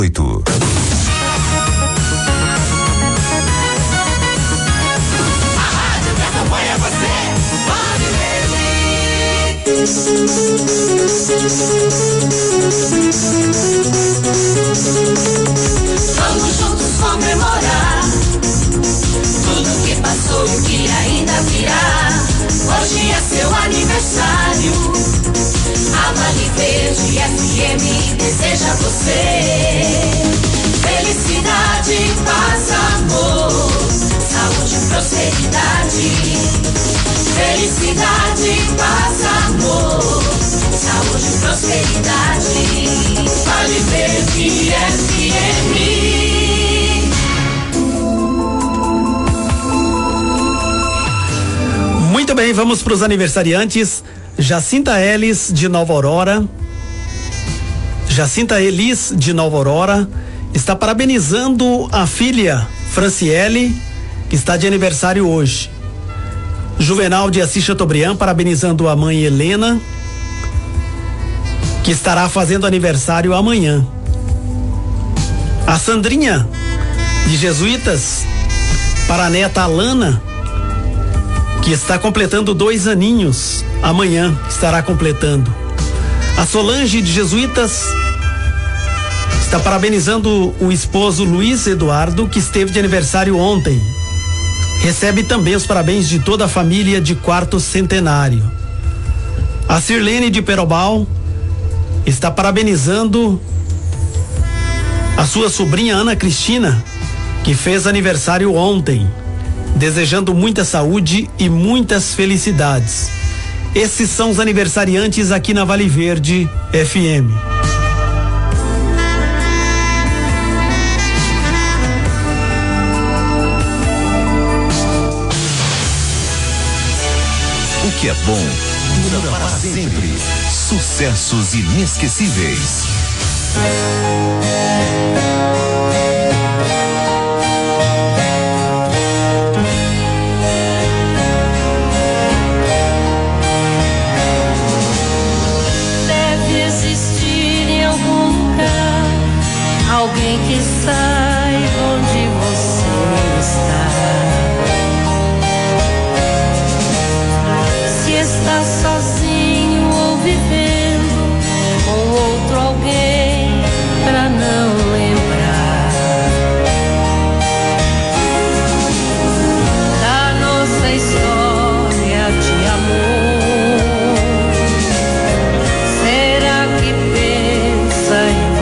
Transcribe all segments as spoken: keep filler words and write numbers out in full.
Oito. A rádio que acompanha você, pode vamos juntos comemorar tudo que passou e o que ainda virá. Hoje é seu aniversário. A Vale Verde F M deseja a você felicidade, paz, amor, saúde e prosperidade. Felicidade, paz, amor, saúde e prosperidade. Vale Verde F M. Muito bem, vamos para os aniversariantes. Jacinta Elis de Nova Aurora. Jacinta Elis de Nova Aurora está parabenizando a filha Franciele, que está de aniversário hoje. Juvenal de Assis Chateaubriand parabenizando a mãe Helena, que estará fazendo aniversário amanhã. A Sandrinha de Jesuítas para a neta Alana, que está completando dois aninhos, amanhã estará completando. A Solange de Jesuítas está parabenizando o esposo Luiz Eduardo, que esteve de aniversário ontem. Recebe também os parabéns de toda a família de quarto centenário. A Sirlene de Perobal está parabenizando a sua sobrinha Ana Cristina, que fez aniversário ontem, desejando muita saúde e muitas felicidades. Esses são os aniversariantes aqui na Vale Verde F M. O que é bom dura para sempre. Sucessos inesquecíveis. Alguém que saiba onde você está. Se está sozinho ou vivendo com outro alguém pra não lembrar da nossa história de amor. Será que pensa em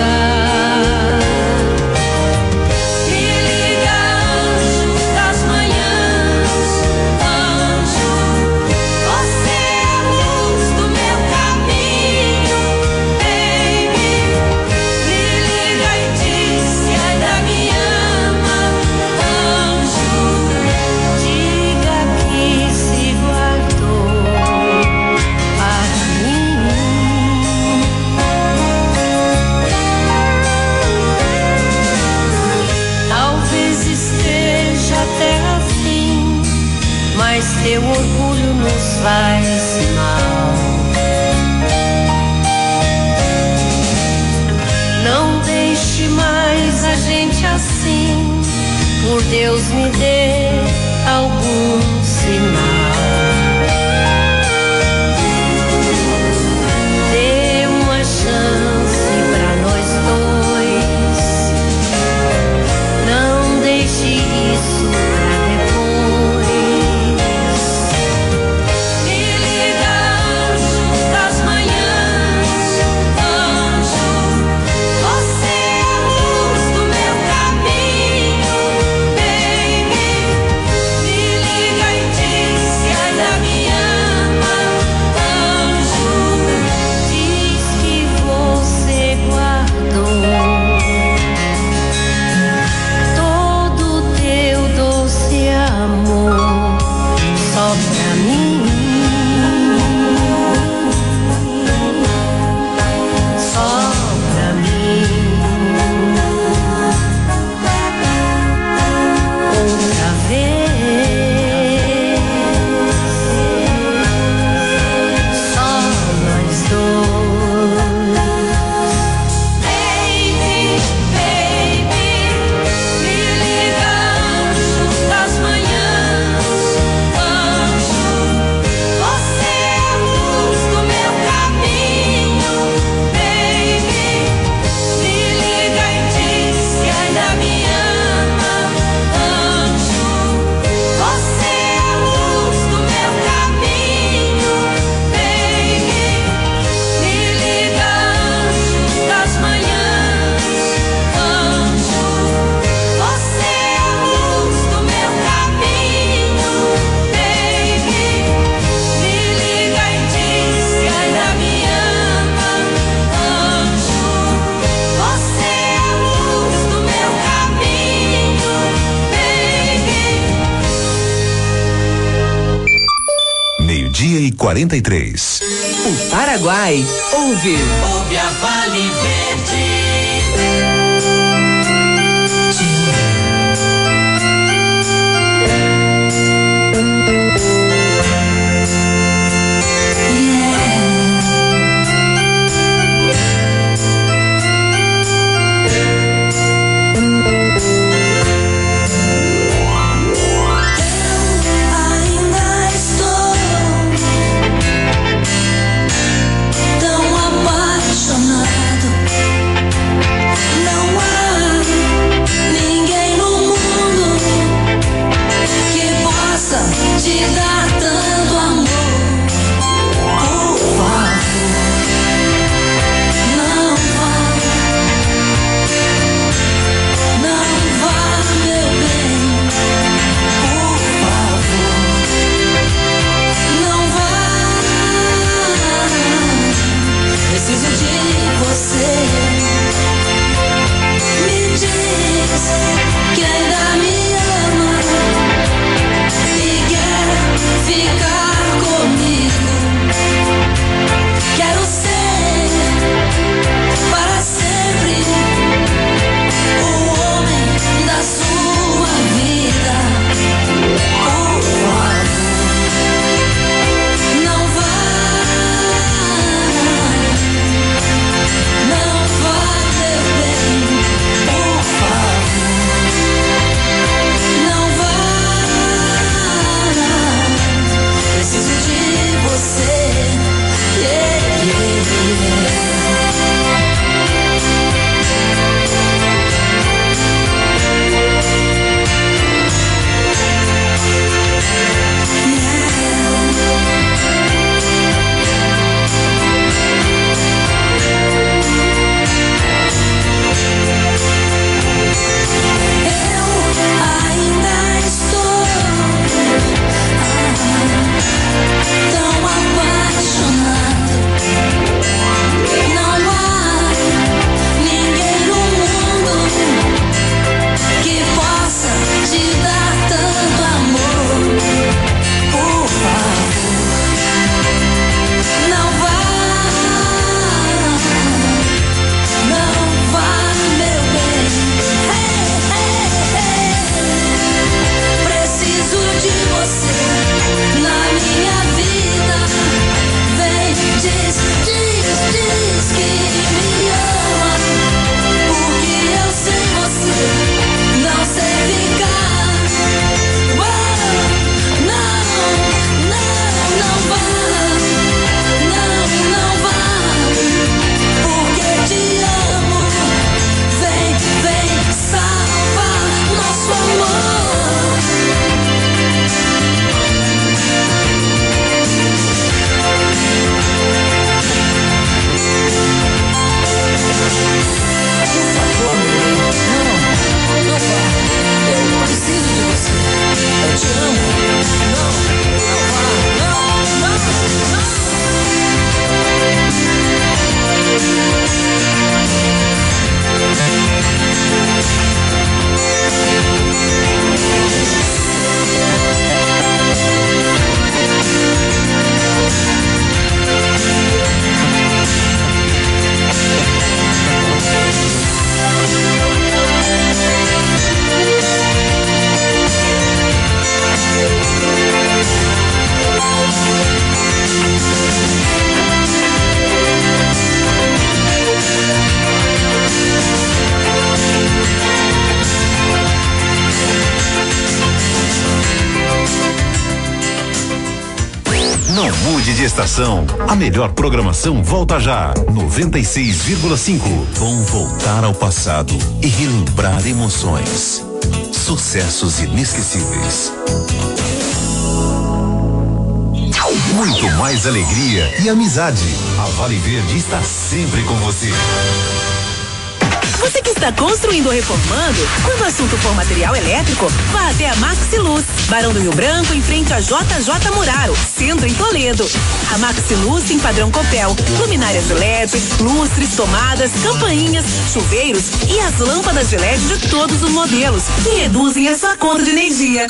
teu orgulho nos faz mal. Não deixe mais a gente assim, por Deus me dê algum sinal. Dê uma chance pra nós dois, não deixe isso pra depois. Diz quarenta e três. O Paraguai ouve. Ouve a Vale Verde. Não mude de estação. A melhor programação volta já. noventa e seis vírgula cinco. Bom voltar ao passado e relembrar emoções. Sucessos inesquecíveis. Muito mais alegria e amizade. A Vale Verde está sempre com você. Você que está construindo ou reformando, quando o assunto for material elétrico, vá até a Maxiluz, Barão do Rio Branco, em frente a J J Muraro, centro em Toledo. A Maxiluz tem padrão Copel, luminárias de L E D, lustres, tomadas, campainhas, chuveiros e as lâmpadas de L E D de todos os modelos, que reduzem a sua conta de energia.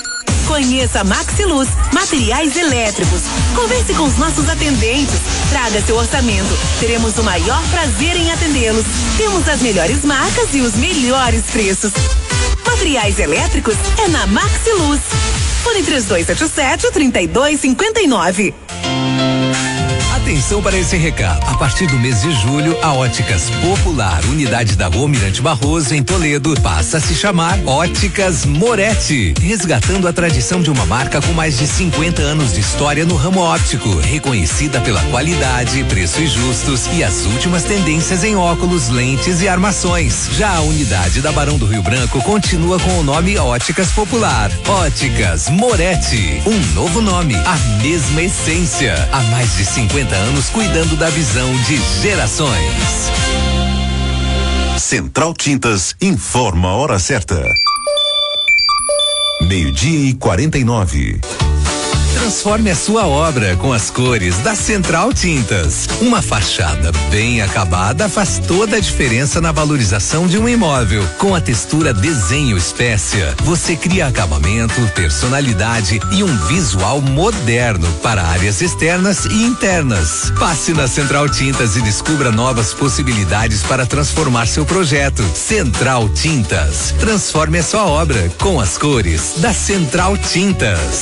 Conheça a Maxiluz Materiais Elétricos. Converse com os nossos atendentes. Traga seu orçamento. Teremos o maior prazer em atendê-los. Temos as melhores marcas e os melhores preços. Materiais elétricos é na Maxiluz. Fone três dois sete sete, três dois cinco nove. Atenção para esse recado. A partir do mês de julho, a Óticas Popular, unidade da Rua Mirante Barroso, em Toledo, passa a se chamar Óticas Moretti, resgatando a tradição de uma marca com mais de cinquenta anos de história no ramo óptico, reconhecida pela qualidade, preços justos e as últimas tendências em óculos, lentes e armações. Já a unidade da Barão do Rio Branco continua com o nome Óticas Popular. Óticas Moretti, um novo nome, a mesma essência, há mais de cinquenta anos cuidando da visão de gerações. Central Tintas informa a hora certa. Meio-dia e quarenta e nove. Transforme a sua obra com as cores da Central Tintas. Uma fachada bem acabada faz toda a diferença na valorização de um imóvel. Com a textura desenho espécia, você cria acabamento, personalidade e um visual moderno para áreas externas e internas. Passe na Central Tintas e descubra novas possibilidades para transformar seu projeto. Central Tintas. Transforme a sua obra com as cores da Central Tintas.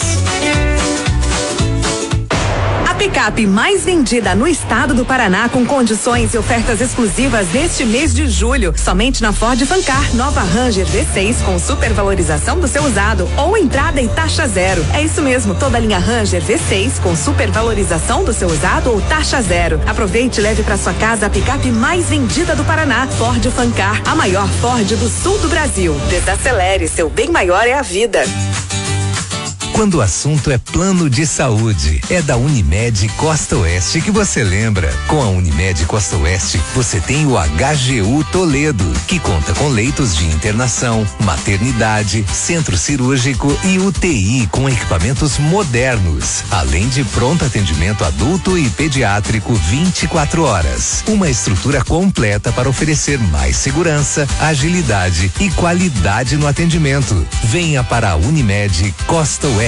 A picape mais vendida no estado do Paraná, com condições e ofertas exclusivas neste mês de julho. Somente na Ford Fancar, nova Ranger V seis com supervalorização do seu usado ou entrada e taxa zero. É isso mesmo, toda a linha Ranger V seis com supervalorização do seu usado ou taxa zero. Aproveite e leve para sua casa a picape mais vendida do Paraná. Ford Fancar, a maior Ford do sul do Brasil. Desacelere, seu bem maior é a vida. Quando o assunto é plano de saúde, é da Unimed Costa Oeste que você lembra. Com a Unimed Costa Oeste, você tem o H G U Toledo, que conta com leitos de internação, maternidade, centro cirúrgico e U T I com equipamentos modernos, além de pronto atendimento adulto e pediátrico vinte e quatro horas. Uma estrutura completa para oferecer mais segurança, agilidade e qualidade no atendimento. Venha para a Unimed Costa Oeste.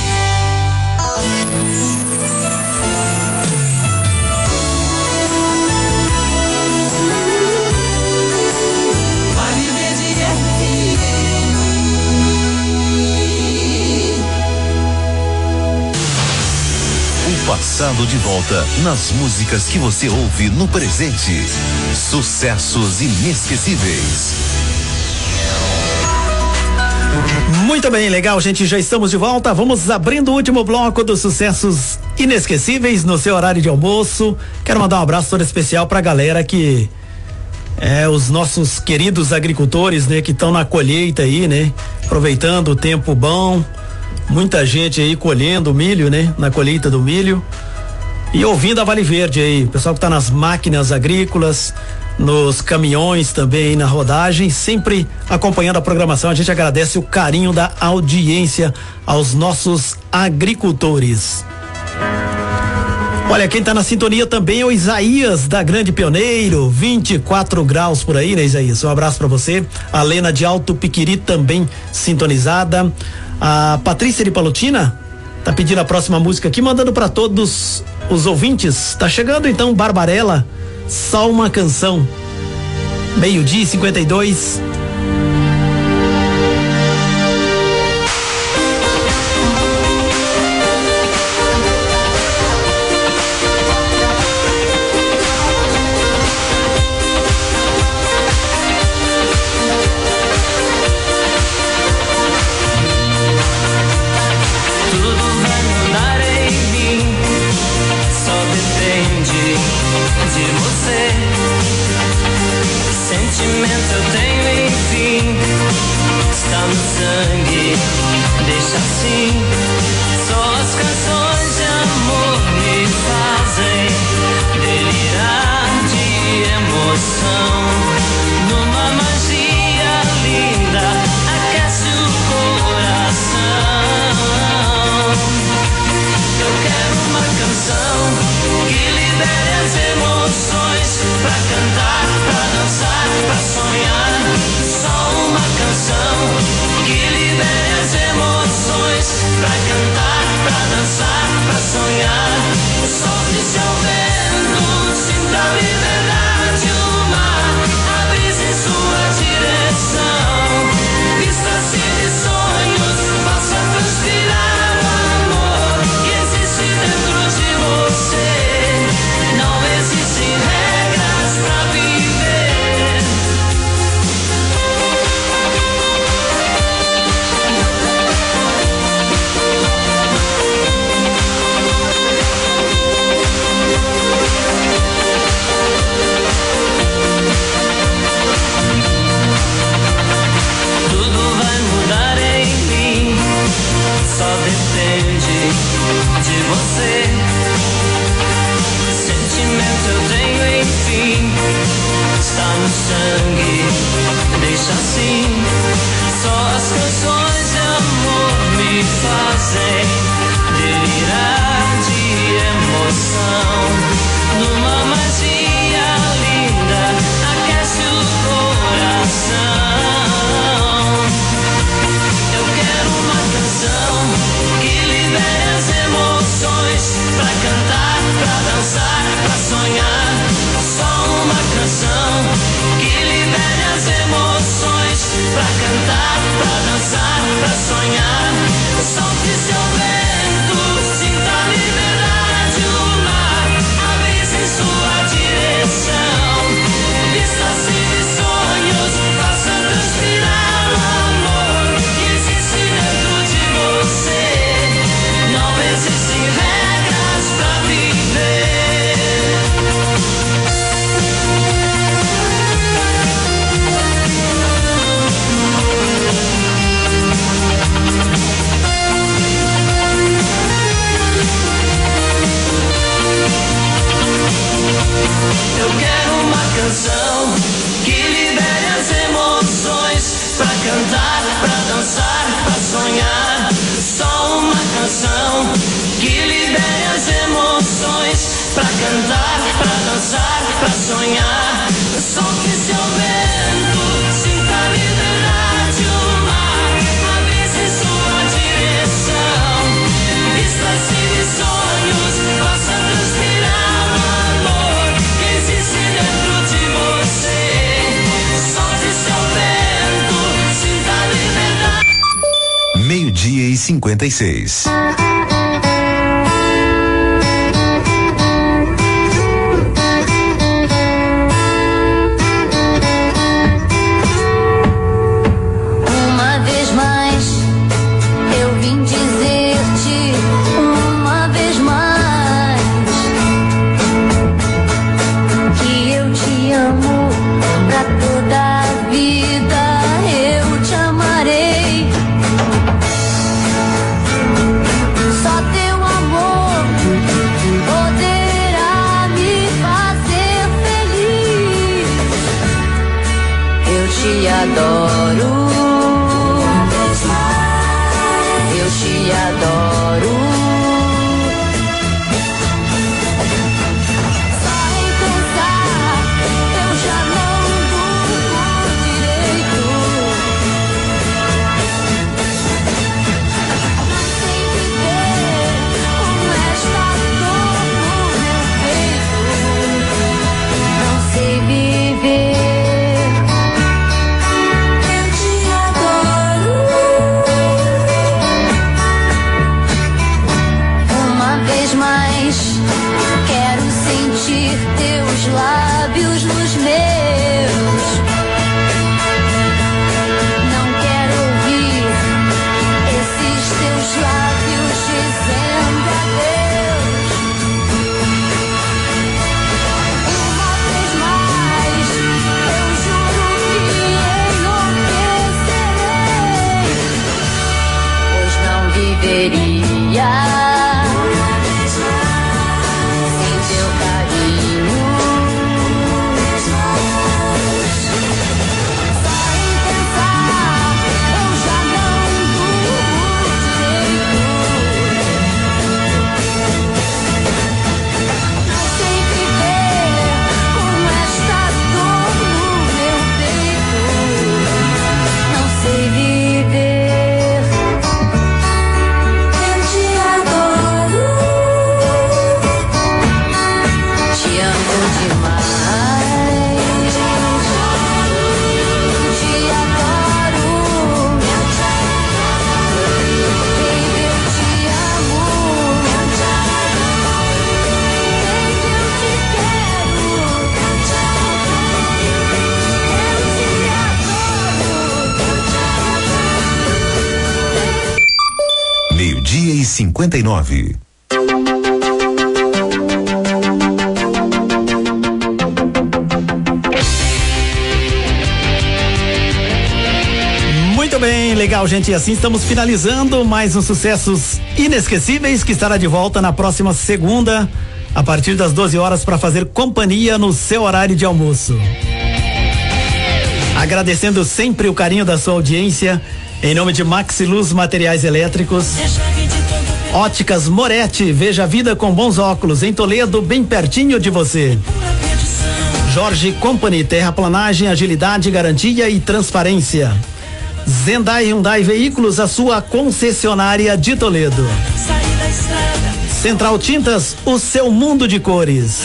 O passado de volta nas músicas que você ouve no presente. Sucessos inesquecíveis. Muito bem, legal, gente, já estamos de volta. Vamos abrindo o último bloco dos sucessos inesquecíveis no seu horário de almoço. Quero mandar um abraço todo especial pra galera que é os nossos queridos agricultores, né, que estão na colheita aí, né, aproveitando o tempo bom. Muita gente aí colhendo milho, né, na colheita do milho e ouvindo a Vale Verde aí, o pessoal que tá nas máquinas agrícolas, nos caminhões também aí na rodagem, sempre acompanhando a programação. A gente agradece o carinho da audiência aos nossos agricultores. Olha, quem tá na sintonia também é o Isaías da Grande Pioneiro, vinte e quatro graus por aí, né, Isaías? Um abraço pra você. A Lena de Alto Piquiri também sintonizada. A Patrícia de Palotina tá pedindo a próxima música aqui, mandando pra todos os ouvintes. Tá chegando então Barbarella, Só Uma Canção. Meio-dia e cinquenta e dois. Só uma canção que libere as emoções cantar, pra dançar, pra sonhar. Só uma canção que libere as emoções. Pra cantar, pra dançar, pra sonhar. Solte seu vento, sinta a liberdade, o mar, a brisa em sua direção. Vista-se de sonhos, faça transpirar o amor que existe dentro de você. Solte seu vento, sinta a liberdade. Meio-dia e cinquenta e seis. cinquenta e nove. Muito bem, legal, gente. E assim estamos finalizando mais um Sucessos Inesquecíveis, que estará de volta na próxima segunda, a partir das doze horas, para fazer companhia no seu horário de almoço. Agradecendo sempre o carinho da sua audiência, em nome de Maxiluz Materiais Elétricos, Óticas Moretti, veja a vida com bons óculos, em Toledo, bem pertinho de você. Jorge Company, terraplanagem, agilidade, garantia e transparência. Zendai Hyundai Veículos, a sua concessionária de Toledo. Central Tintas, o seu mundo de cores.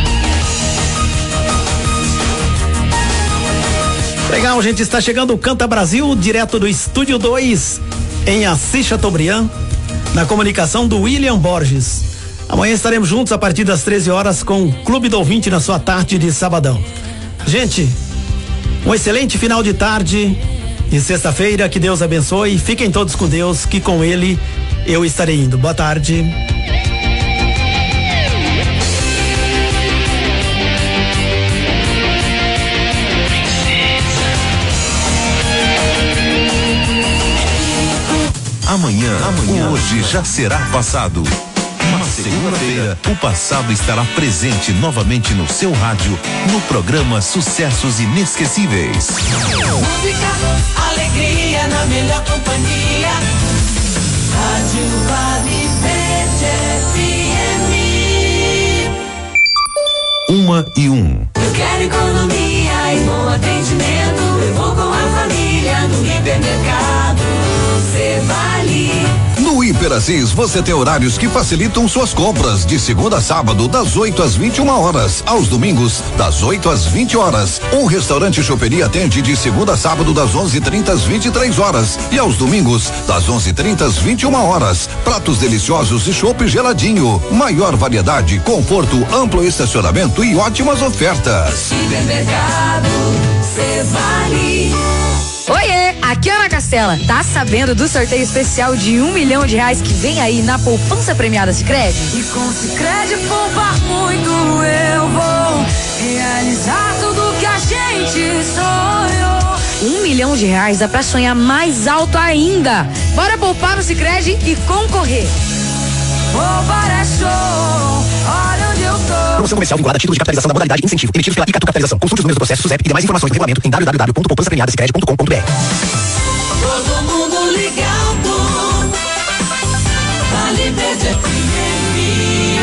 Legal, gente, está chegando o Canta Brasil, direto do Estúdio dois, em Assis Chateaubriand, na comunicação do William Borges. Amanhã estaremos juntos a partir das treze horas com o Clube do Ouvinte na sua tarde de sabadão. Gente, um excelente final de tarde de sexta-feira, que Deus abençoe. Fiquem todos com Deus, que com Ele eu estarei indo. Boa tarde. Amanhã, amanhã, hoje já será passado. Na segunda-feira, o passado estará presente novamente no seu rádio, no programa Sucessos Inesquecíveis. Música, alegria. dia na melhor companhia. Rádio Vale Verde F M. Uma e um. Eu quero economia e bom atendimento. Eu vou com a família no hipermercado Cevale. No Hiperassis você tem horários que facilitam suas compras de segunda a sábado das oito às vinte e uma horas, aos domingos das oito às vinte horas. Um restaurante choperia atende de segunda a sábado das onze e trinta às vinte e três horas e aos domingos das onze e trinta às vinte e uma horas. Pratos deliciosos e chopp geladinho, maior variedade, conforto, amplo estacionamento e ótimas ofertas. Hipermercado Cevale. Oiê, aqui é Ana Castela. Tá sabendo do sorteio especial de um milhão de reais que vem aí na poupança premiada Sicredi? E com Sicredi poupar muito eu vou realizar tudo que a gente sonhou. Um milhão de reais dá pra sonhar mais alto ainda. Bora poupar no Sicredi e concorrer. Poupar é show, olha onde eu tô. Promoção comercial vinculada a título de capitalização da modalidade incentivo, emitidos pela Icatu Capitalização. Consulte os números do processo SUSEP e demais informações do regulamento em w w w ponto poupança premiada sicredi ponto com ponto b r. Todo mundo ligado, Vale Verde F M.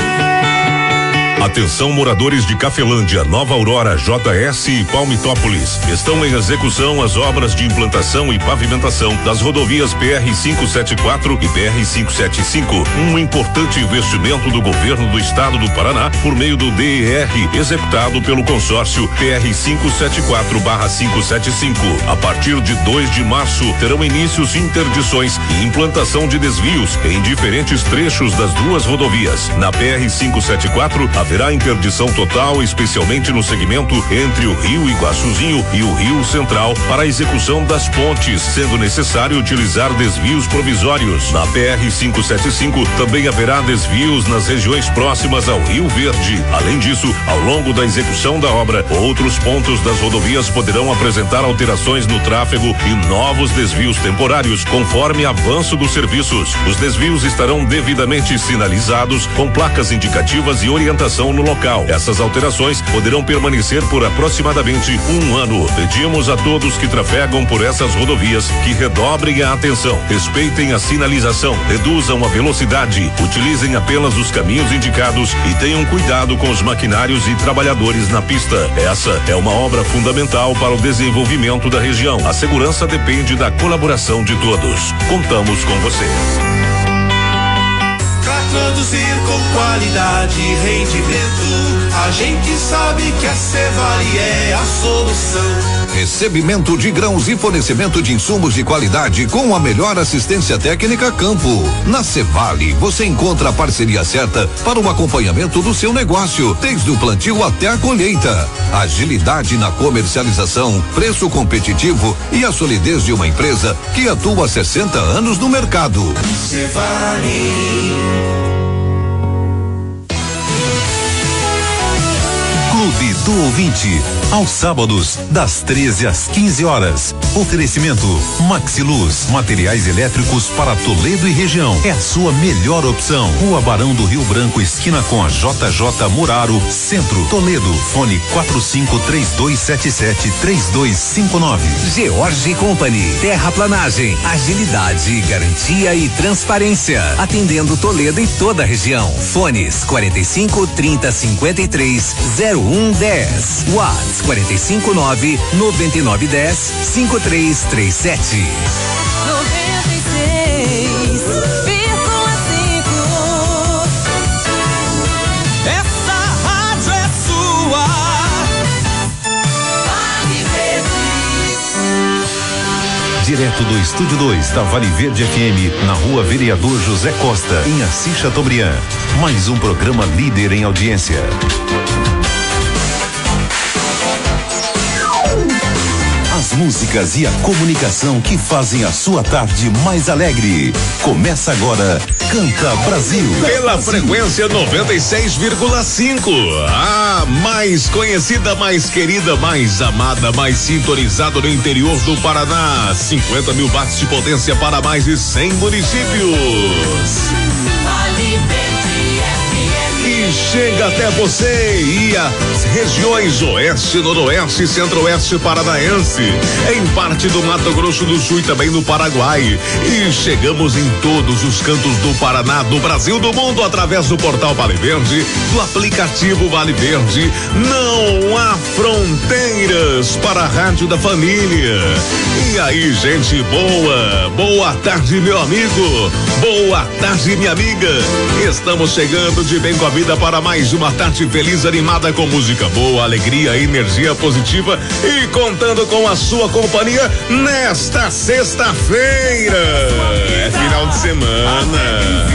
Atenção moradores de Cafelândia, Nova Aurora, J S e Palmitópolis. Estão em execução as obras de implantação e pavimentação das rodovias P R quinhentos e setenta e quatro e P R quinhentos e setenta e cinco. Um importante investimento do governo do estado do Paraná por meio do D E R, executado pelo consórcio P R quinhentos e setenta e quatro barra quinhentos e setenta e cinco. A partir de dois de março, terão inícios interdições e implantação de desvios em diferentes trechos das duas rodovias. Na P R quinhentos e setenta e quatro, haverá interdição total, especialmente no segmento entre o Rio Iguaçuzinho e o Rio Central, para a execução das pontes, sendo necessário utilizar desvios provisórios. Na P R quinhentos e setenta e cinco também haverá desvios nas regiões próximas ao Rio Verde. Além disso, ao longo da execução da obra, outros pontos das rodovias poderão apresentar alterações no tráfego e novos desvios temporários, conforme avanço dos serviços. Os desvios estarão devidamente sinalizados com placas indicativas e orientação no local. Essas alterações poderão permanecer por aproximadamente um ano. Pedimos a todos que trafegam por essas rodovias que redobrem a atenção, respeitem a sinalização, reduzam a velocidade, utilizem apenas os caminhos indicados e tenham cuidado com os maquinários e trabalhadores na pista. Essa é uma obra fundamental para o desenvolvimento da região. A segurança depende da colaboração de todos. Contamos com você. Produzir com qualidade e rendimento, a gente sabe que a Cevale é a solução. Recebimento de grãos e fornecimento de insumos de qualidade com a melhor assistência técnica campo. Na Cevale você encontra a parceria certa para o acompanhamento do seu negócio, desde o plantio até a colheita. Agilidade na comercialização, preço competitivo e a solidez de uma empresa que atua há sessenta anos no mercado. Cevale. Clube do Ouvinte, aos sábados, das treze às quinze horas. Oferecimento Maxiluz, materiais elétricos para Toledo e região. É a sua melhor opção. Rua Barão do Rio Branco, esquina com a J J Muraro, Centro, Toledo. Fone quatro cinco três dois sete sete três dois cinco nove. George Company, terraplanagem, agilidade, garantia e transparência. Atendendo Toledo e toda a região. Fones quarenta e cinco, trinta, cinquenta e três, zero um dez. Watts quarenta e cinco nove, noventa e nove dez, cinco três três sete. noventa e seis vírgula cinco. Essa rádio é sua. Vale Verde. Direto do Estúdio dois da Vale Verde F M, na Rua Vereador José Costa, em Assis Chateaubriand. Mais um programa líder em audiência. As músicas e a comunicação que fazem a sua tarde mais alegre. Começa agora, Canta Brasil. Pela Brasil. frequência noventa e seis vírgula cinco. A mais conhecida, mais querida, mais amada, mais sintonizada no interior do Paraná. cinquenta mil watts de potência para mais de cem municípios. Vale Verde F M. E chega até você e as regiões oeste, noroeste e centro-oeste paranaense, em parte do Mato Grosso do Sul e também no Paraguai. E chegamos em todos os cantos do Paraná, do Brasil, do mundo, através do portal Vale Verde, do aplicativo Vale Verde. Não há fronteiras para a Rádio da Família. E aí, gente boa, boa tarde, meu amigo, boa tarde, minha amiga. Estamos chegando de bem com a vida para mais uma tarde feliz, animada com música boa, alegria, energia positiva e contando com a sua companhia nesta sexta-feira. É final de semana.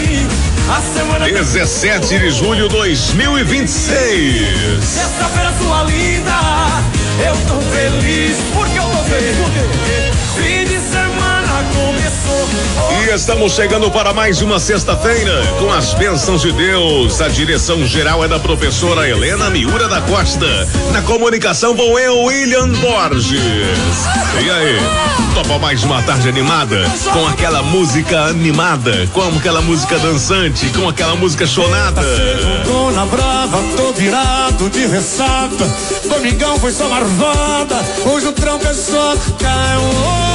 dezessete de julho de dois mil e vinte e seis. Sexta-feira sua linda, eu tô feliz porque eu tô feliz. Fim de semana começou. E estamos chegando para mais uma sexta-feira com as bênçãos de Deus. A direção geral é da professora Helena Miura da Costa. Na comunicação vou eu, William Borges. E aí, topa mais uma tarde animada? Com aquela música animada, com aquela música dançante, com aquela música chonada. Dona Brava, tô virado de ressaca. Domingão foi só marvada. Hoje o tronco é só caiu.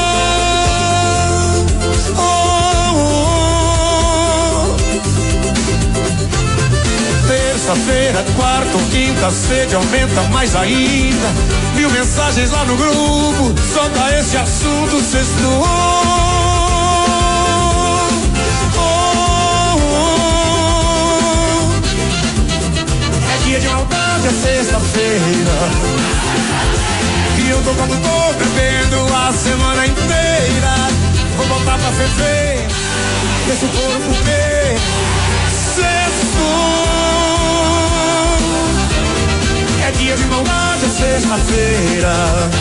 Terça-feira, quarta ou quinta, a sede aumenta mais ainda. Mil mensagens lá no grupo, só dá esse assunto sextou. Oh, oh, oh. É dia de maldade, é sexta-feira. E eu tô como tô bebendo a semana inteira. Vou voltar pra ferver, deixa o corpo ver. Sextou. É dia de maldade, é sexta-feira.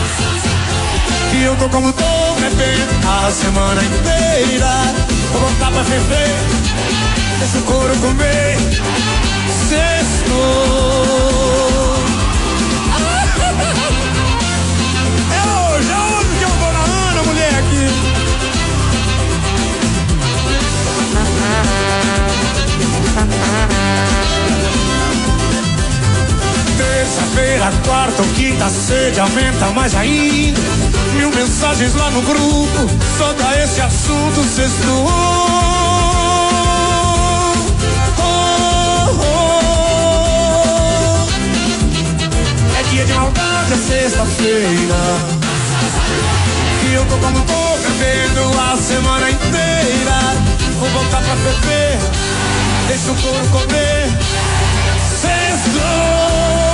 E eu tô como tô bebendo a semana inteira. Vou voltar pra ferver, deixa o couro comer. Sextou. É hoje, é hoje que eu vou na Ana, mulher aqui. Terça-feira, quarta ou quinta, a sede aumenta mais ainda. Mil mensagens lá no grupo, só dá esse assunto sextou. Oh, oh, oh. É dia de maldade, é sexta-feira. E eu tô como tô bebendo a semana inteira. Vou voltar pra ferver, deixa o couro comer. Sextou.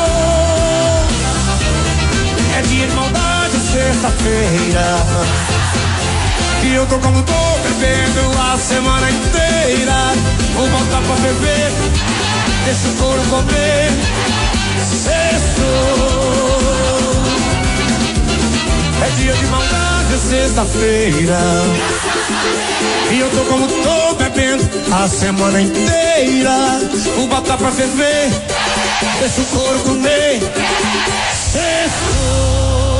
É dia de maldade, sexta-feira. E eu tô como tô bebendo a semana inteira. Vou voltar pra beber, deixa o couro comer. Sextou. É dia de maldade, sexta-feira. E eu tô como tô bebendo a semana inteira. Vou botar pra ferver, deixa o couro comer. Sextou.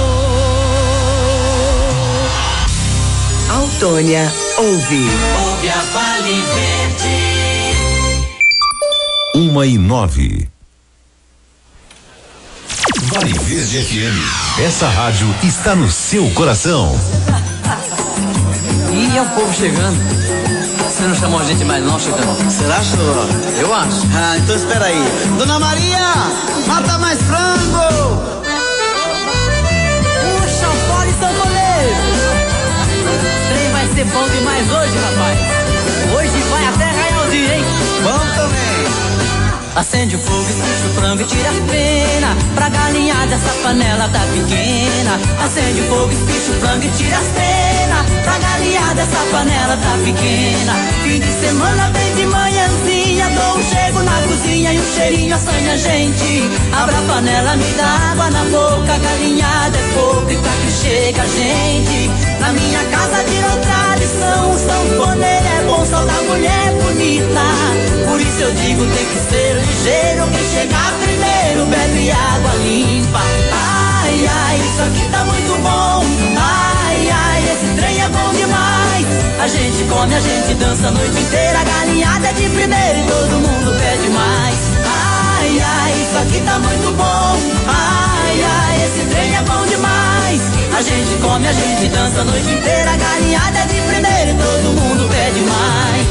Autônia ouve. Ouve a Vale Verde. Uma e nove. Vale Verde F M. Essa rádio está no seu coração. Ih, é o povo chegando. Você não chamou a gente mais não, Chitão? Será, senhor? Eu acho. Ah, então espera aí. Dona Maria, mata mais frango! Puxa, fora e sanfoneiro! O trem vai ser bom demais hoje, rapaz. Hoje vai até raiar o dia, hein? Bom também. Acende o fogo, esquece o frango e tira a pena. Pra galinhada essa panela tá pequena. Acende o fogo, esquece o frango e tira as penas. Pra galinhada essa panela tá pequena. Fim de semana vem de manhãzinha. Dou um chego na cozinha e um cheirinho assanha a gente. Abra a panela, me dá água na boca. Galinhada é pouco e pra que chega a gente. Na minha casa virou tradição. O sanfoneiro é bom, só da mulher bonita. Por isso eu digo tem que ser ligeiro. Quem chegar primeiro bebe água limpa. Ai, ai, isso aqui tá muito bom. Ai, ai, esse trem é bom demais. A gente come come, a gente dança a noite inteira. A galinhada é de primeira e todo mundo pede mais. Ai, ai, isso aqui tá muito bom. Ai, ai, esse trem é bom demais. A gente come, a gente dança a noite inteira. A galinhada é de primeira e todo mundo pede mais.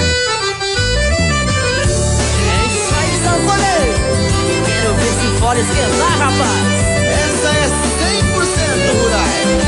É isso aí, sanfoneiro. Quero ver se fora esquentar, rapaz. Essa é cem por cento rural.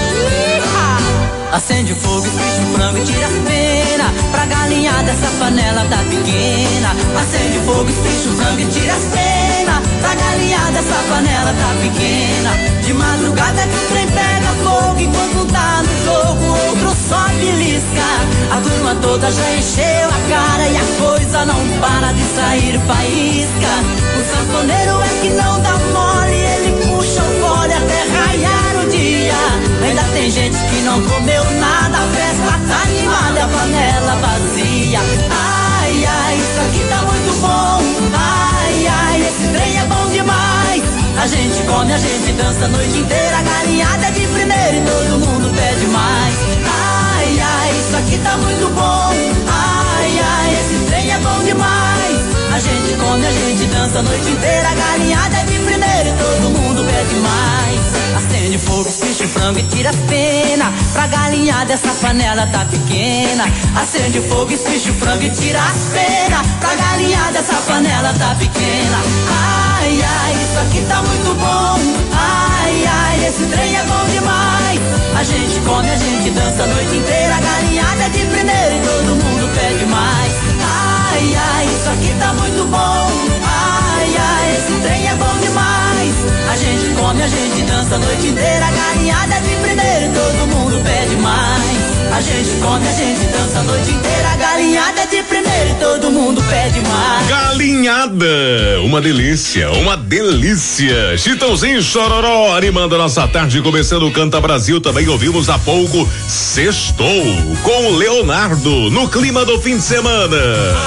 Acende o fogo, esquicha o frango e tira as penas. Pra galinhada essa panela tá pequena. Acende o fogo, esquicha o frango e tira as penas. Pra galinhada essa panela tá pequena. De madrugada que o trem pega fogo. Enquanto um tá no jogo, o outro só belisca. A turma toda já encheu a cara e a coisa não para de sair faísca. O sanfoneiro é que não dá mole, ele puxa o fole até raiar o dia. Ainda tem gente que não comeu nada, a festa tá animada, a panela vazia. Ai, ai, isso aqui tá muito bom. Ai, ai, esse trem é bom demais. A gente come, a gente dança a noite inteira. A galinhada é de primeira e todo mundo pede mais. Ai, ai, isso aqui tá muito bom. Ai, ai, esse trem é bom demais. A gente come, a gente dança a noite inteira. A galinhada é de primeira e todo mundo pede mais. Acende fogo, esquicha o frango e tira as penas. Pra galinhada essa panela tá pequena. Acende fogo, esquicha o frango e tira as penas. Pra galinhada essa panela tá pequena. Ai, ai, isso aqui tá muito bom. Ai, ai, esse trem é bom demais. A gente come, a gente dança a noite inteira. A galinhada é de primeira e todo mundo pede mais. Ai, ai, isso aqui tá muito bom. Ai, ai, esse trem é bom demais. A gente come, a gente dança a noite inteira. A galinhada é de primeira e todo mundo pede mais. A gente come, a gente dança a noite inteira. A galinhada é de primeira e todo mundo pede mais. Galinhada, uma delícia, uma delícia. Chitãozinho Chororó animando a nossa tarde, começando o Canta Brasil. Também ouvimos há pouco Sextou com o Leonardo no clima do fim de semana.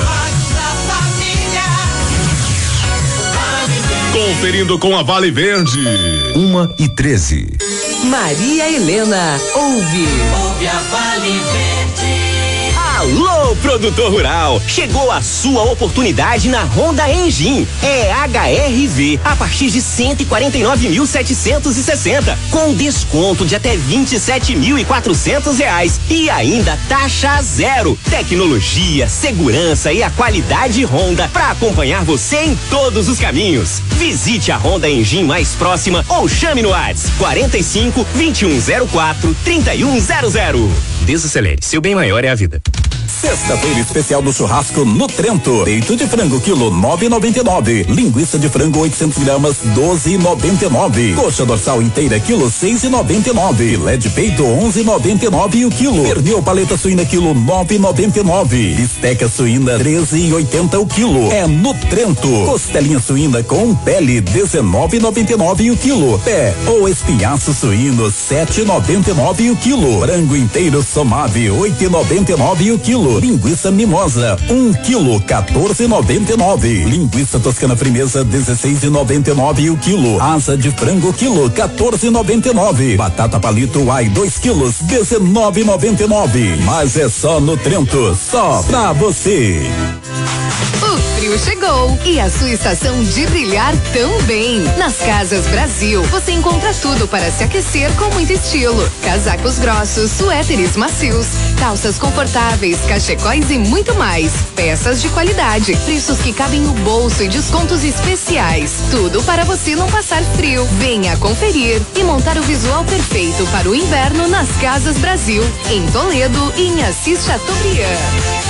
Conferindo com a Vale Verde. Uma e treze. Maria Helena ouve. Ouve a Vale Verde. Alô, produtor rural! Chegou a sua oportunidade na Honda Engine. É H R V a partir de cento e quarenta e nove mil setecentos e sessenta, com desconto de até vinte e sete mil e quatrocentos reais e ainda taxa zero. Tecnologia, segurança e a qualidade Honda para acompanhar você em todos os caminhos. Visite a Honda Engine mais próxima ou chame no WhatsApp quarenta e cinco, vinte e um zero quatro, trinta e um zero zero. Desacelere, seu bem maior é a vida. Sexta-feira especial do churrasco no Trento. Peito de frango quilo nove e noventa e nove. Linguiça de frango oitocentos gramas doze e noventa e nove. Coxa dorsal inteira quilo seis e noventa e nove. Filé de peito onze e noventa e nove o quilo. Pernil paleta suína quilo nove e noventa e nove. Bisteca suína treze e oitenta o quilo. É no Trento. Costelinha suína com pele dezenove e noventa e nove o quilo. Pé ou espinhaço suíno sete e noventa e nove o quilo. Frango inteiro somave oito e noventa e nove o quilo. Linguiça mimosa, um quilo, quatorze e noventa e nove. Linguiça toscana frimeza, dezesseis e noventa e nove o quilo. Asa de frango, quilo, quatorze e noventa e nove. Batata palito, ai, dois quilos, dezenove e noventa e nove. Mas é só no Trento, só pra você. O frio chegou e a sua estação de brilhar também. Nas Casas Brasil, você encontra tudo para se aquecer com muito estilo. Casacos grossos, suéteres macios, calças confortáveis, cachecóis e muito mais. Peças de qualidade, preços que cabem no bolso e descontos especiais. Tudo para você não passar frio. Venha conferir e montar o visual perfeito para o inverno nas Casas Brasil, em Toledo e em Assis Chateaubriand.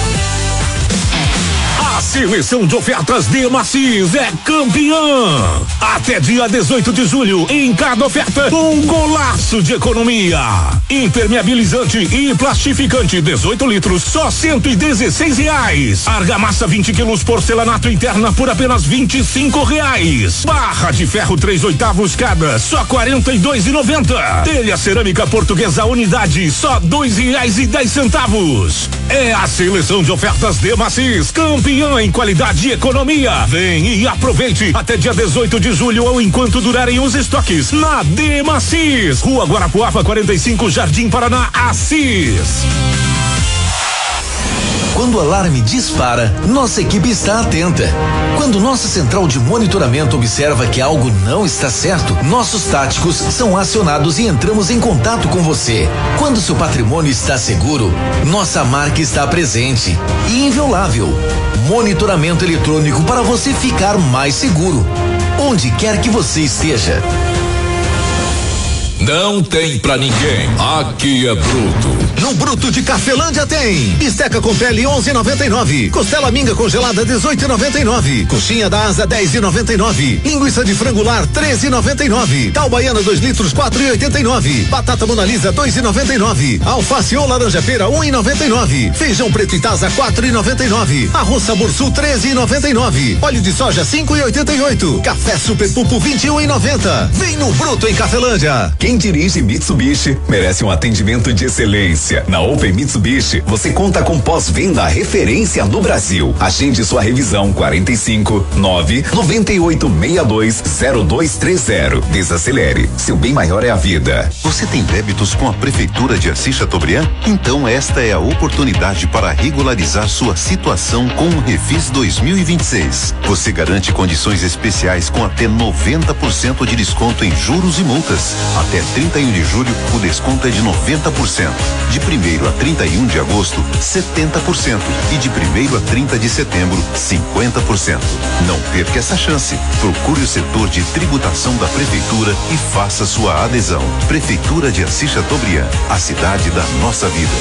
A seleção de ofertas de Macis é campeã. Até dia dezoito de julho, em cada oferta, um golaço de economia. Impermeabilizante e plastificante dezoito litros, só cento e dezesseis reais. Argamassa vinte quilos, porcelanato interna por apenas vinte e cinco reais. Barra de ferro três oitavos cada, só quarenta e dois e noventa. Telha cerâmica portuguesa unidade, só dois reais e dez centavos. É a seleção de ofertas de Macis, campeã em qualidade e economia. Vem e aproveite até dia dezoito de julho ou enquanto durarem os estoques na D Macis, Rua Guarapuava quarenta e cinco, Jardim Paraná, Assis. Quando o alarme dispara, nossa equipe está atenta. Quando nossa central de monitoramento observa que algo não está certo, nossos táticos são acionados e entramos em contato com você. Quando seu patrimônio está seguro, nossa marca está presente e inviolável. Monitoramento eletrônico para você ficar mais seguro, onde quer que você esteja. Não tem pra ninguém. Aqui é Bruto. No Bruto de Cafelândia tem bisteca com pele onze e noventa e nove, costela minga congelada dezoito e noventa e nove, coxinha da asa dez e noventa e nove, linguiça de frango lar treze e noventa e nove, tal baiana dois litros quatro e oitenta e nove, batata Monalisa dois e noventa e nove, alface ou laranja pera um e noventa e nove, feijão preto e taza quatro e noventa e nove, arroz Sabor Sul treze e noventa e nove, óleo de soja cinco e oitenta e oito, café Super Pupo vinte e um e noventa. Vem no Bruto em Cafelândia. Quem dirige Mitsubishi merece um atendimento de excelência. Na Open Mitsubishi, você conta com pós-venda referência no Brasil. Agende sua revisão quarenta e cinco, nove, noventa e oito, sessenta e dois, zero dois três zero. Desacelere, seu bem maior é a vida. Você tem débitos com a Prefeitura de Assis Chateaubriand? Então esta é a oportunidade para regularizar sua situação com o Refis dois mil e vinte e seis. Você garante condições especiais com até noventa por cento de desconto em juros e multas. Até trinta e um de julho, o desconto é de noventa por cento. De primeiro a trinta e um de agosto, setenta por cento. E de primeiro a trinta de setembro, cinquenta por cento. Não perca essa chance. Procure o setor de tributação da Prefeitura e faça sua adesão. Prefeitura de Assis Chateaubriand, a cidade da nossa vida.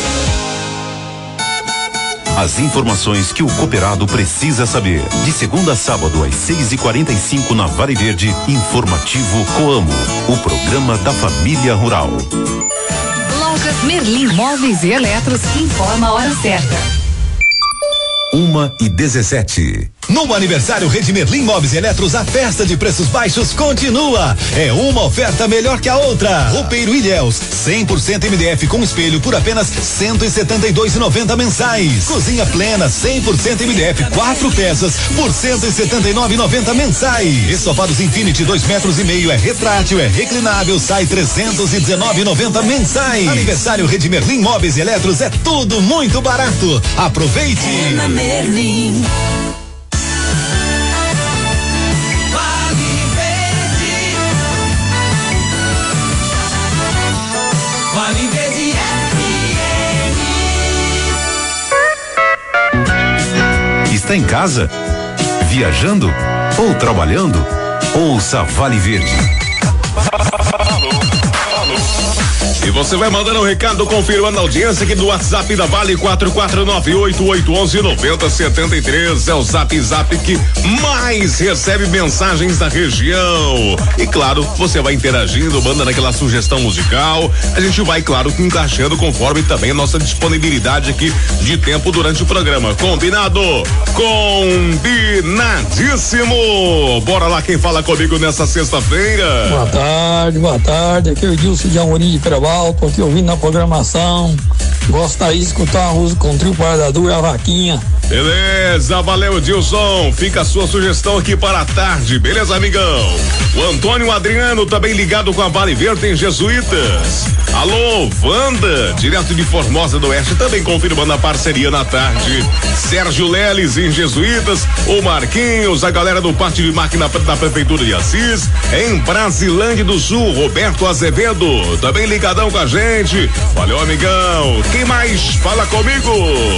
As informações que o cooperado precisa saber. De segunda a sábado, às seis e quarenta e cinco, na Vale Verde, Informativo Coamo, o programa da família rural. Lojas Merlin Móveis e Eletros informa a hora certa. Uma e dezessete. No aniversário Rede Merlin Móveis e Eletros, a festa de preços baixos continua. É uma oferta melhor que a outra. Roupeiro Ilhéus, cem por cento M D F com espelho por apenas cento e setenta e dois e noventa mensais. Cozinha plena, cem por cento M D F, quatro peças por cento e setenta e nove e noventa mensais. Estofados Infinity dois metros e meio, é retrátil, é reclinável, sai trezentos e dezenove e noventa mensais. Aniversário Rede Merlin Móveis e Eletros é tudo muito barato. Aproveite. É na Merlin. Está em casa? Viajando? Ou trabalhando? Ouça Vale Verde. E você vai mandando um recado confirmando a audiência aqui do WhatsApp da Vale quatro quatro nove oito oito um um nove zero sete três. É o Zap Zap que mais recebe mensagens da região. E claro, você vai interagindo, mandando aquela sugestão musical. A gente vai, claro, encaixando conforme também a nossa disponibilidade aqui de tempo durante o programa. Combinado? Combinadíssimo! Bora lá, quem fala comigo nessa sexta-feira? Boa tarde, boa tarde. Aqui é o Edilson de Amorim de Perabal. Tô aqui ouvindo na programação. Gostaria de escutar a música com o Trio Paradador e a Vaquinha. Beleza, valeu, Dilson. Fica a sua sugestão aqui para a tarde, beleza, amigão? O Antônio Adriano também ligado com a Vale Verde em Jesuítas. Alô, Wanda, direto de Formosa do Oeste, também confirmando a parceria na tarde. Sérgio Leles em Jesuítas, o Marquinhos, a galera do Parte de Máquina da Prefeitura de Assis, em Brasilândia do Sul, Roberto Azevedo, também ligadão com a gente. Valeu, amigão. Quem mais fala comigo?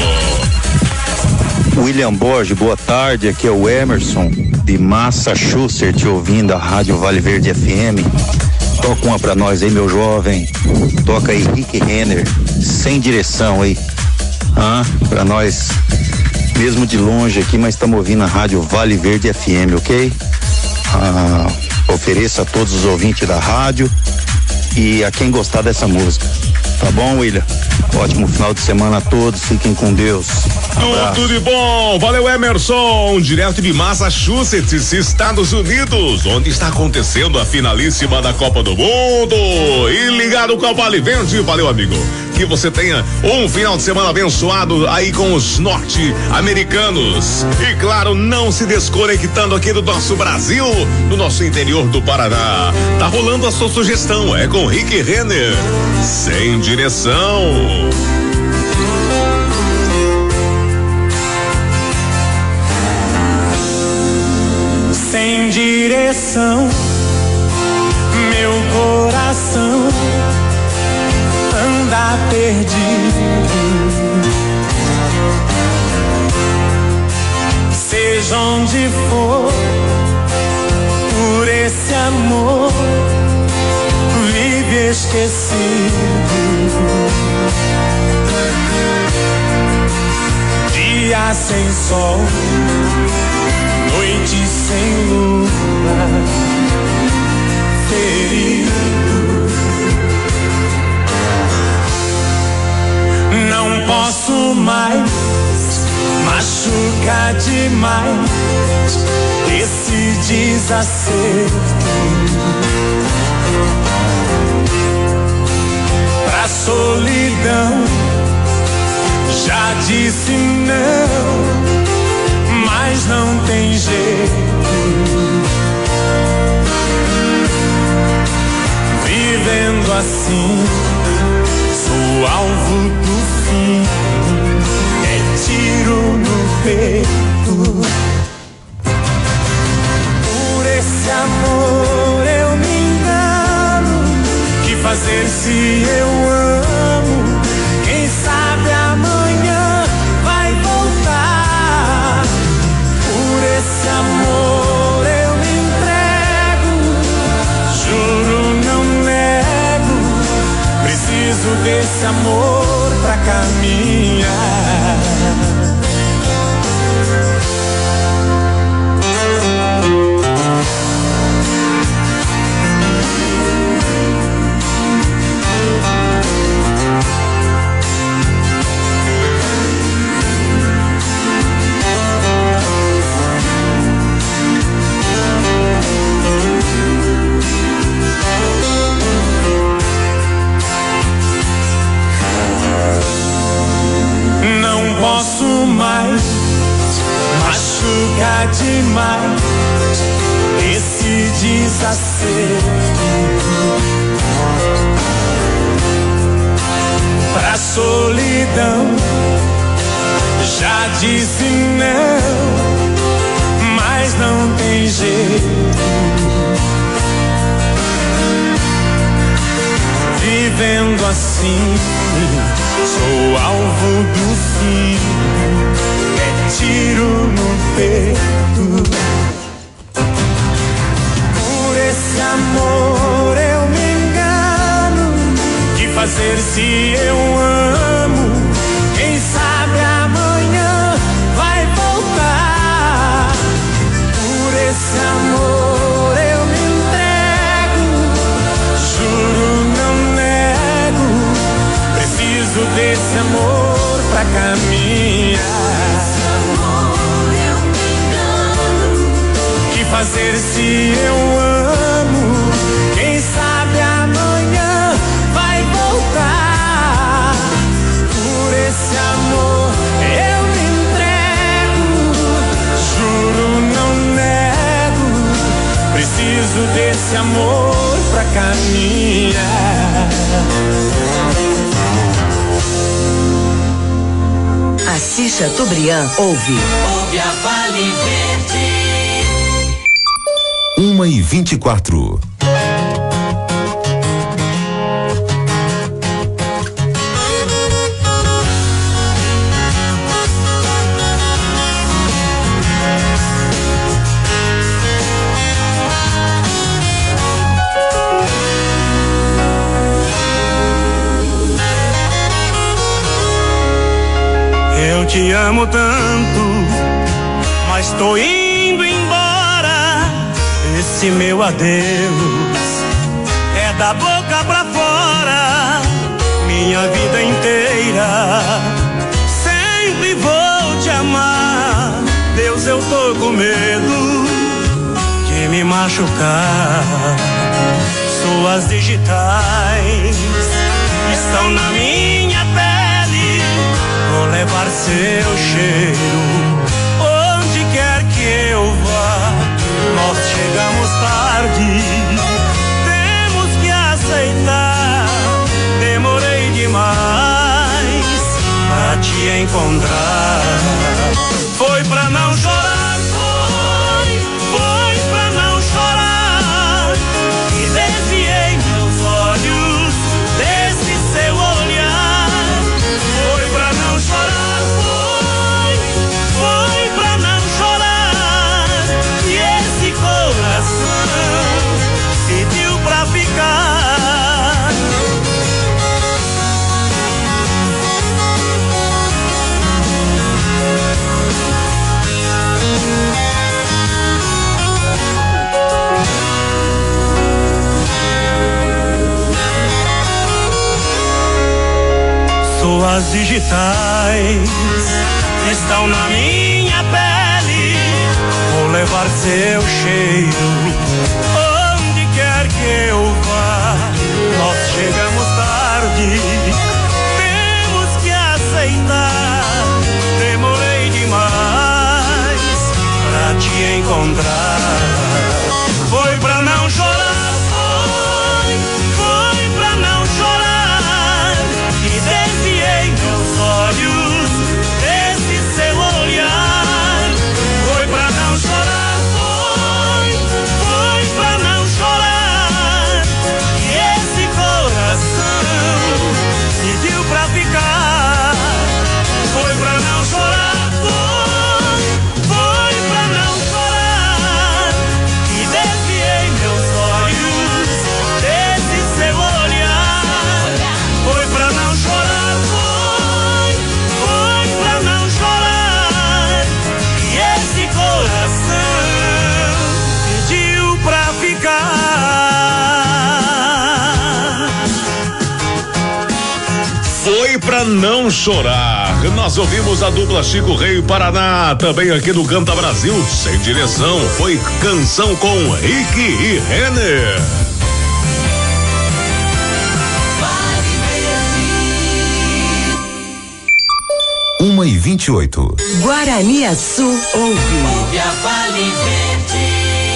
William Borges, boa tarde, aqui é o Emerson de Massachusetts, ouvindo a Rádio Vale Verde F M. Toca uma pra nós aí, meu jovem. Toca aí Rick Renner, Sem Direção aí. Ah, pra nós, mesmo de longe aqui, mas estamos ouvindo a Rádio Vale Verde F M, ok? Ah, ofereço a todos os ouvintes da rádio e a quem gostar dessa música. Tá bom, William? Ótimo final de semana a todos, fiquem com Deus. Abraço. Tudo de bom, valeu, Emerson, direto de Massachusetts, Estados Unidos, onde está acontecendo a finalíssima da Copa do Mundo. E ligado com a Vale Verde, valeu, amigo. Que você tenha um final de semana abençoado aí com os norte-americanos. E claro, não se desconectando aqui do nosso Brasil, do nosso interior do Paraná. Tá rolando a sua sugestão, é com Rick Renner, Sem Direção. sem direção, meu coração anda perdido. Seja onde for, por esse amor vive esquecido. Dia sem sol, noite sem lua, ferido. Não posso mais, machuca demais esse desacerto. Pra solidão já disse não, mas não tem jeito. Vivendo assim, sou alvo do fim, é tiro no peito. Por esse amor eu me engano, que fazer se eu amo? Quem sabe amanhã vai voltar. Por esse amor eu me entrego, juro não nego, preciso desse amor pra caminhar. Posso mais, machuca demais esse desacerto. Pra solidão já disse não, mas não tem jeito. Vivendo assim, sou alvo do fim, é tiro no peito. Por esse amor eu me engano, que fazer se eu amo? Quem sabe amanhã vai voltar. Por esse amor eu me entrego, juro não nego, preciso desse amor pra caminhar. Que fazer se eu amo? Quem sabe amanhã vai voltar. Por esse amor eu me entrego, juro não nego, preciso desse amor pra caminhar. Assis Chateaubriand ouve. Ouve a Vale Verde. Uma e vinte e quatro. Eu te amo tanto, mas tô indo embora. Esse meu adeus é da boca pra fora. Minha vida inteira sempre vou te amar. Deus, eu tô com medo de me machucar. Suas digitais estão na minha pele. Vou levar seu cheiro onde quer que eu vá. Nós chegamos tarde, temos que aceitar. Demorei demais pra te encontrar. Foi pra não chorar, foi, foi Suas digitais estão na minha pele. Vou levar seu cheiro onde quer que eu vá. Nós chegamos tarde, temos que aceitar. Demorei demais pra te encontrar. Foi pra não chorar, foi, foi pra não chorar. E desviei meus olhos desse seu olhar. Foi pra não chorar, foi, foi pra não chorar. E esse coração pediu pra ficar. Foi pra não chorar, foi, foi pra não chorar. E desviei meus olhos desse seu olhar. Foi pra não chorar, foi, foi pra não chorar. E esse coração pediu pra ficar. Foi pra não chorar. Nós ouvimos a dupla Chico Rei e Paraná, também aqui do Canta Brasil, sem direção. Foi canção com Rick e Renner. Uma e vinte e oito. Guaraniaçu ouve. a Vale Verde.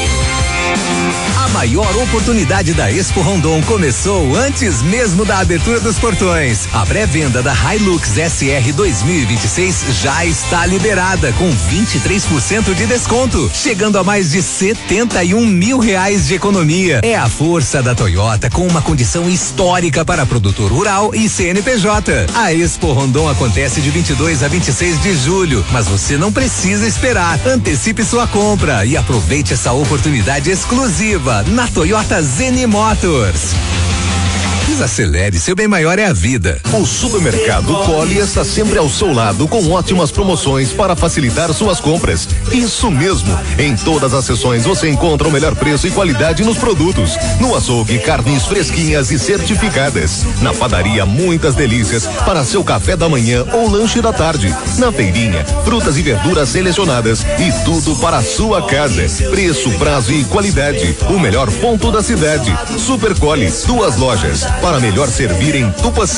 A maior oportunidade da Expo Rondon começou antes mesmo da abertura dos portões. A pré-venda da Hilux S R dois mil e vinte e seis já está liberada com vinte e três por cento de desconto, chegando a mais de setenta e um mil reais de economia. É a força da Toyota com uma condição histórica para produtor rural e C N P J. A Expo Rondon acontece de vinte e dois a vinte e seis de julho, mas você não precisa esperar. Antecipe sua compra e aproveite essa oportunidade exclusiva na Toyota Zen Motors. Desacelere, seu bem maior é a vida. O supermercado Colli está sempre ao seu lado com ótimas promoções para facilitar suas compras. Isso mesmo, em todas as seções você encontra o melhor preço e qualidade nos produtos. No açougue, carnes fresquinhas e certificadas. Na padaria, muitas delícias para seu café da manhã ou lanche da tarde. Na feirinha, frutas e verduras selecionadas e tudo para a sua casa. Preço, prazo e qualidade. O melhor ponto da cidade. Super Colli, duas lojas para melhor servir em Tupaci.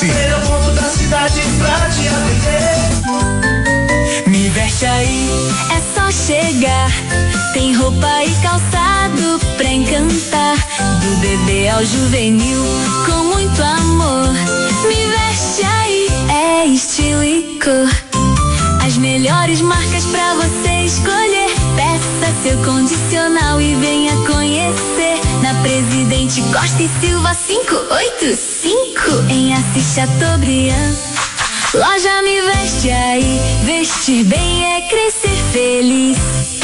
Me veste aí, é só chegar. Tem roupa e calçado pra encantar. Do bebê ao juvenil, com muito amor. Me veste aí, é estilo e cor. As melhores marcas pra você escolher. Peça seu condicional e venha conhecer. Na Presidente Costa e Silva quinhentos e oitenta e cinco, em Assis Chateaubriand. Loja Me Veste aí, vestir bem é crescer feliz.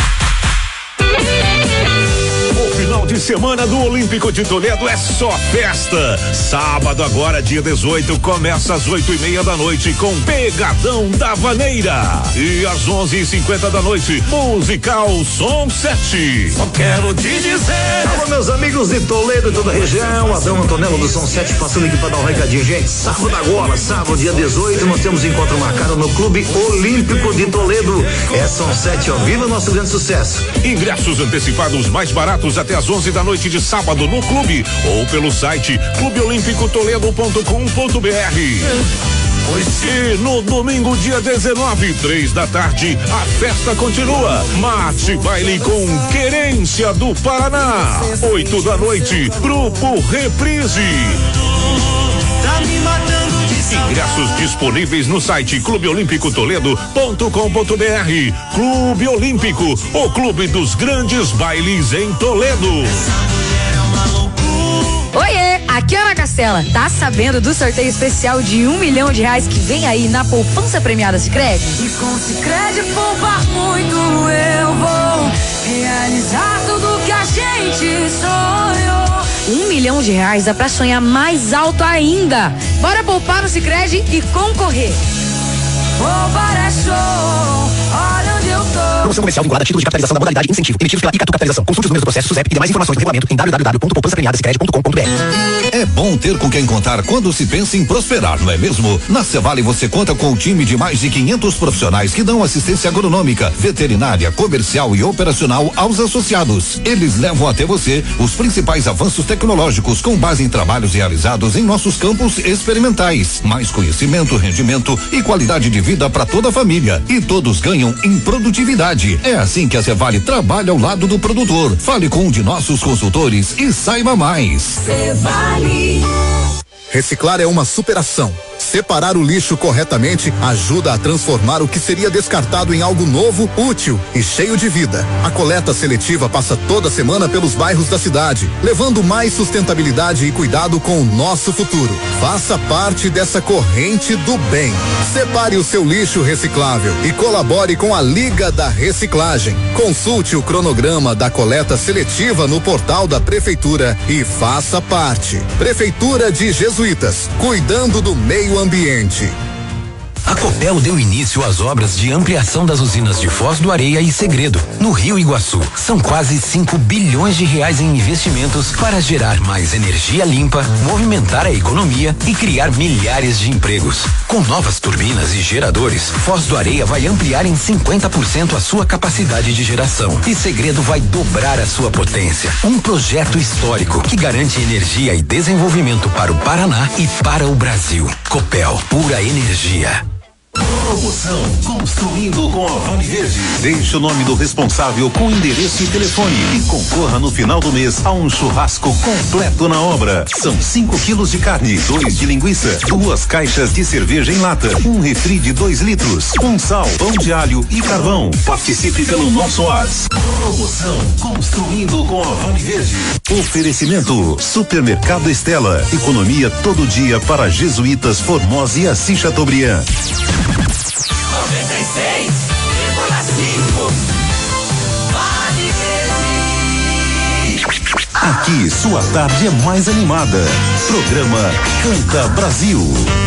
O final de semana do Olímpico de Toledo é só festa. Sábado agora, dia dezoito, começa às oito e meia da noite com Pegadão da Vaneira. E às onze e cinquenta da noite, musical Som sete. Só quero te dizer. Alô, meus amigos de Toledo e toda a região, Adão Antonello do Som sete passando aqui para dar um recadinho, gente. Sábado agora, sábado, dia dezoito, nós temos encontro marcado no Clube Olímpico de Toledo. É Som sete, ó, viva o nosso grande sucesso. Ingressos antecipados mais baratos até às onze da noite de sábado no clube ou pelo site clube olímpico toledo ponto com ponto br. E no domingo, dia dezenove, três da tarde, a festa continua. Mate baile com Querência do Paraná. Oito da noite, Grupo Reprise. Tá me matando de Ingressos disponíveis no site clube olímpico toledo ponto com ponto br. Clube Olímpico, o clube dos grandes bailes em Toledo. Oiê, aqui é a Ana Castela. Tá sabendo do sorteio especial de um milhão de reais que vem aí na poupança premiada Sicredi? E com Sicredi poupar muito eu vou realizar tudo que a gente sonhou. Um milhão de reais dá pra sonhar mais alto ainda. Bora poupar no Sicredi e concorrer. Poupar é show, olha onde eu tô. Promoção comercial vinculada a títulos de capitalização da modalidade incentivo, emitidos pela Icatu Capitalização. Consulte os números do processo SUSEP e demais informações do regulamento em w w w ponto poupança premiada sicredi ponto com ponto b r. É bom ter com quem contar quando se pensa em prosperar, não é mesmo? Na Cevale você conta com um time de mais de quinhentos profissionais que dão assistência agronômica, veterinária, comercial e operacional aos associados. Eles levam até você os principais avanços tecnológicos com base em trabalhos realizados em nossos campos experimentais. Mais conhecimento, rendimento e qualidade de vida para toda a família. E todos ganham em produtividade. É assim que a Cevale trabalha ao lado do produtor. Fale com um de nossos consultores e saiba mais. Cevale. Reciclar é uma superação. Separar o lixo corretamente ajuda a transformar o que seria descartado em algo novo, útil e cheio de vida. A coleta seletiva passa toda semana pelos bairros da cidade, levando mais sustentabilidade e cuidado com o nosso futuro. Faça parte dessa corrente do bem. Separe o seu lixo reciclável e colabore com a Liga da Reciclagem. Consulte o cronograma da coleta seletiva no portal da Prefeitura e faça parte. Prefeitura de Jesuítas, cuidando do meio ambiente. A Copel deu início às obras de ampliação das usinas de Foz do Areia e Segredo, no Rio Iguaçu. São quase cinco bilhões de reais em investimentos para gerar mais energia limpa, movimentar a economia e criar milhares de empregos. Com novas turbinas e geradores, Foz do Areia vai ampliar em cinquenta por cento a sua capacidade de geração e Segredo vai dobrar a sua potência. Um projeto histórico que garante energia e desenvolvimento para o Paraná e para o Brasil. Copel, pura energia. Promoção Construindo com a Vale Verde. Deixe o nome do responsável com endereço e telefone e concorra no final do mês a um churrasco completo na obra. São cinco quilos de carne, dois de linguiça, duas caixas de cerveja em lata, um refri de dois litros, um sal, pão de alho e carvão. Participe pelo nosso WhatsApp. Promoção Construindo com a Vale Verde. Oferecimento Supermercado Estela. Economia todo dia para Jesuítas, Formosa e Assis Chateaubriand. noventa e seis vírgula cinco Aqui sua tarde é mais animada. Programa Canta Brasil.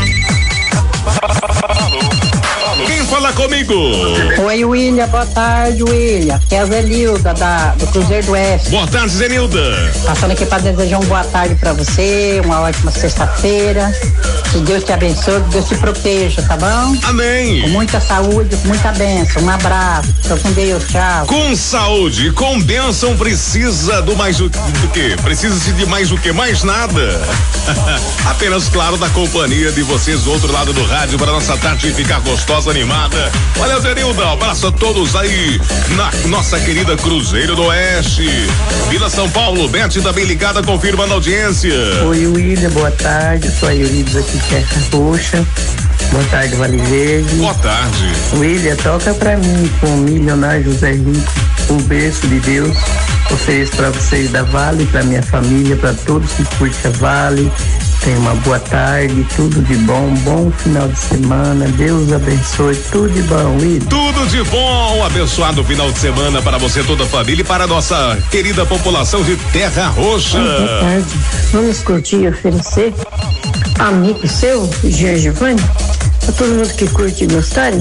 Quem fala comigo? Oi, William, boa tarde, William. Aqui é a Zenilda, da, do Cruzeiro do Oeste. Boa tarde, Zenilda. Passando aqui para desejar uma boa tarde para você, uma ótima sexta-feira. Que Deus te abençoe, que Deus te proteja, tá bom? Amém. Com muita saúde, com muita bênção. Um abraço. Fica com Deus, tchau. Com saúde, com bênção, precisa do mais do, do que? Precisa-se de mais o que? Mais nada. Apenas, claro, da companhia de vocês do outro lado do rádio para nossa tarde ficar gostosa, animada. Olha, Zenilda, um abraço a todos aí na nossa querida Cruzeiro do Oeste. Vila São Paulo, Beth também ligada, confirmando a audiência. Oi, William, boa tarde. Sou a Eurides aqui, Terra Roxa. Boa tarde, Vale Verde. Boa tarde. William, toca pra mim com o milionário José Rico, o berço de Deus. Ofereço pra vocês da Vale, pra minha família, pra todos que curtem a Vale. Tenha uma boa tarde, tudo de bom, bom final de semana, Deus abençoe, tudo de bom, William. Tudo de bom, abençoado final de semana para você, toda a família e para a nossa querida população de Terra Roxa. Boa tarde, vamos curtir e oferecer amigo seu, Jean Giovanni, a todo mundo que curte e gostarem.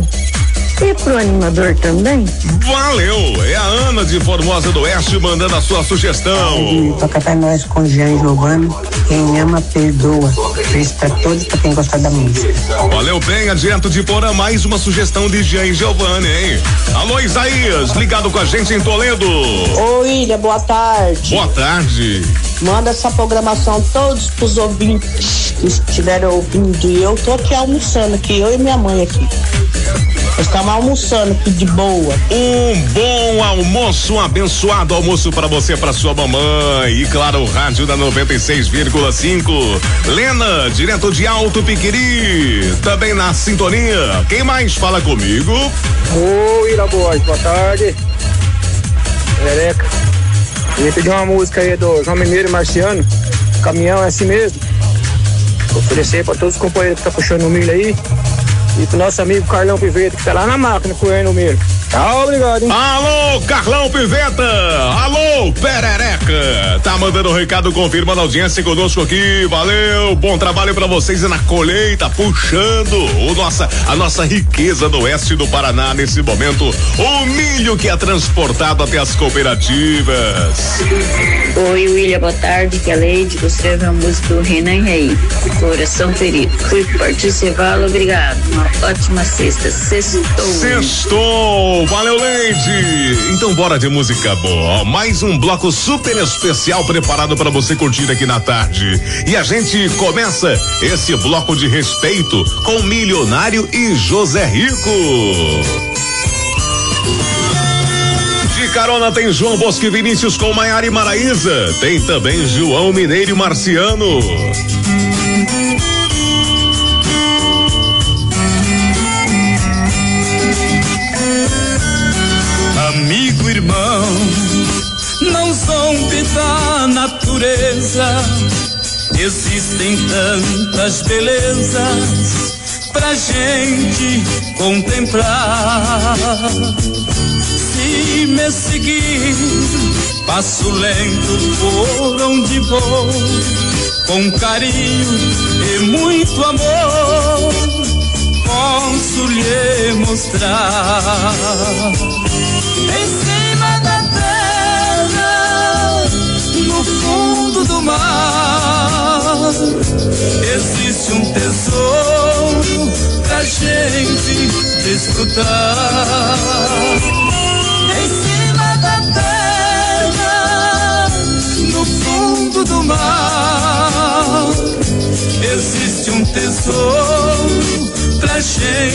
E pro animador também? Valeu! É a Ana de Formosa do Oeste mandando a sua sugestão. Toca pra nós com Jean Giovanni. Quem ama, perdoa. Feliz pra todos, pra quem gostar da música. Valeu bem, adianto de Porã, mais uma sugestão de Jean Giovanni, hein? Alô, Isaías, ligado com a gente em Toledo. Oi, Ilha, boa tarde. Boa tarde. Manda essa programação todos pros ouvintes que estiverem ouvindo. E eu tô aqui almoçando aqui, eu e minha mãe aqui. Nós estamos almoçando aqui de boa. Um bom almoço, um abençoado almoço para você, para sua mamãe. E claro, o rádio da noventa e seis vírgula cinco. Lena, direto de Alto Piquiri, também na sintonia. Quem mais fala comigo? Oi, Iraboy, boa tarde. Ereca. Eu ia pedir uma música aí do João Mineiro e Marciano. Caminhão é assim mesmo. Vou oferecer para todos os companheiros que tá puxando o milho aí. E pro nosso amigo Carlão Piveto, que tá lá na máquina correndo o milho. Tá, obrigado, hein? Alô, Carlão Piveta! Alô, Perereca! Tá mandando um recado, confirmando a audiência conosco aqui. Valeu, bom trabalho pra vocês na colheita, puxando o nossa, a nossa riqueza do oeste do Paraná nesse momento. O milho que é transportado até as cooperativas. Oi, William, boa tarde, que é a Leide. Gostaria de ver a música do Renan Rei, Coração Ferido. Fui participar, obrigado. Uma ótima sexta. Sextou. Sextou! Valeu, Leide! Então bora de música boa. Mais um bloco super especial preparado para você curtir aqui na tarde. E a gente começa esse bloco de respeito com Milionário e José Rico. De carona tem João Bosco e Vinícius com Maiara e Maraísa. Tem também João Mineiro e Marciano. Amigo, irmão, não zombe da natureza. Existem tantas belezas pra gente contemplar. Se me seguir, passo lento por onde vou, com carinho e muito amor, posso lhe mostrar. Em cima da terra, no fundo do mar, existe um tesouro pra gente desfrutar. Em cima da terra, no fundo do mar, existe um tesouro pra gente